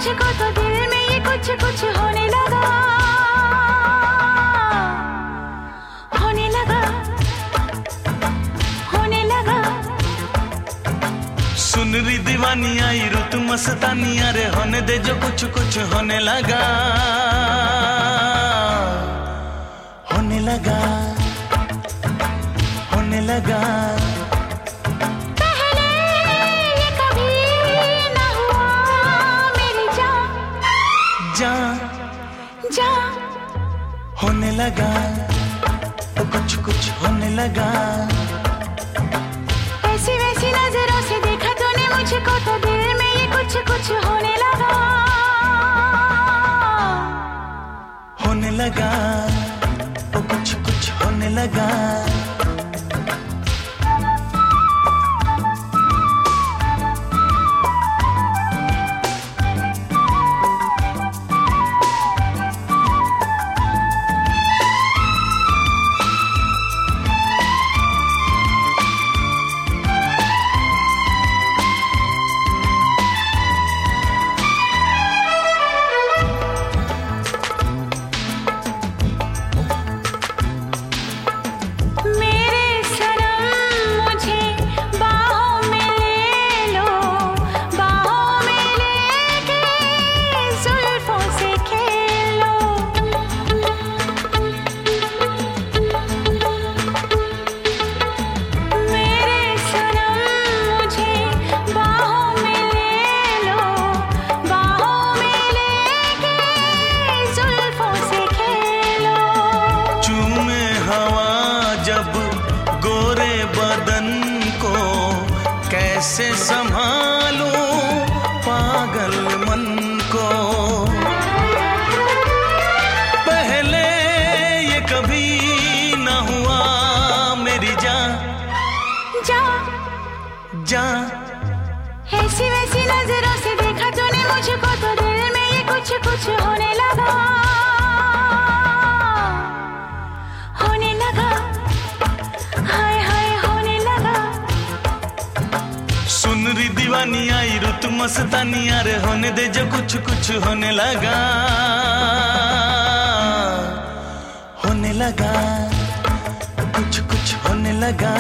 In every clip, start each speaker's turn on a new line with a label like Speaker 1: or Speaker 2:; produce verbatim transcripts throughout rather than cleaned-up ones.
Speaker 1: मुझको तो दिल में ये कुछ कुछ होने लगा, होने लगा, होने लगा।
Speaker 2: सुन री दीवानी आई रुत मस्तानी, अरे होने दे जो कुछ कुछ होने लगा, होने लगा, होने लगा।
Speaker 1: पहले ये कभी ना हुआ मेरी जान,
Speaker 2: जान
Speaker 1: जान
Speaker 2: होने लगा, तो कुछ कुछ होने लगा।
Speaker 1: ऐसी वैसी नजरों से देखा तूने मुझको तो दिल में ये कुछ कुछ होने लगा,
Speaker 2: होने लगा, तो कुछ कुछ होने लगा। गोरे बदन को कैसे संभालूं पागल मन को, पहले ये कभी ना हुआ मेरी जान,
Speaker 1: जान
Speaker 2: जान।
Speaker 1: ऐसी वैसी नजरों से देखा तूने मुझको तो दिल में ये कुछ कुछ होने लगा, होने लगा, हाय हाय होने लगा।
Speaker 2: सुन री दीवानी आई रुत मस्तानी, अरे होने दे जो कुछ कुछ होने लगा, होने लगा, कुछ कुछ होने लगा।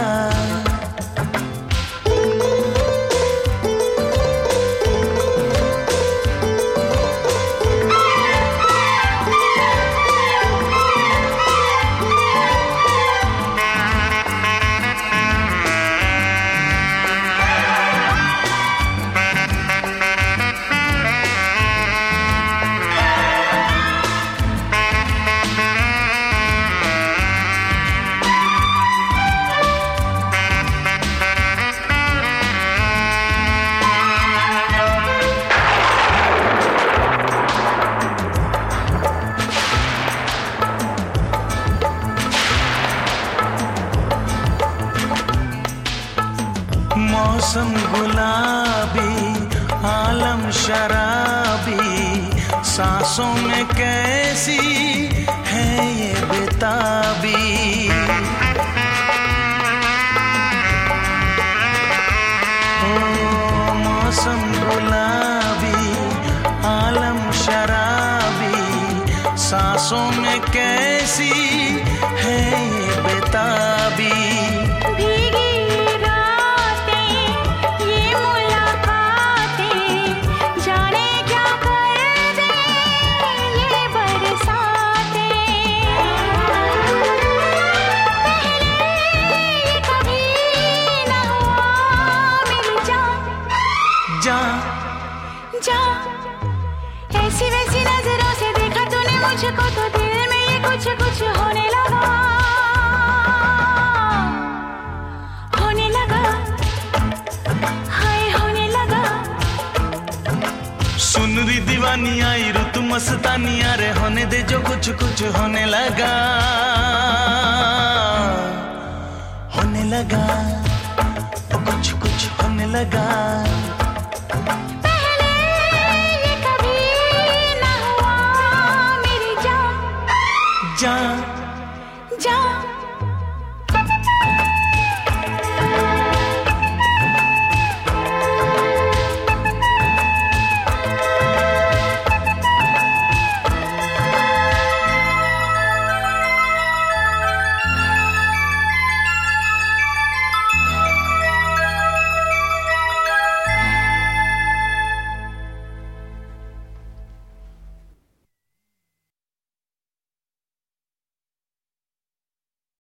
Speaker 2: मौसम गुलाबी आलम शराबी, सांसों में कैसी है ये बेताबी। ओ मौसम गुलाबी आलम शराबी, सांसों में कैसी है ये बेताबी।
Speaker 1: जा ऐसी वैसी नजरों से देखा तूने मुझको तो दिल में ये कुछ कुछ होने लगा, होने लगा, हाय होने लगा।
Speaker 2: सुन री दीवानी आई रुत मस्तानी, अरे होने दे जो कुछ कुछ होने लगा, होने लगा, कुछ कुछ होने लगा।
Speaker 1: पहले ये कभी ना हुआ मेरी जान,
Speaker 2: जान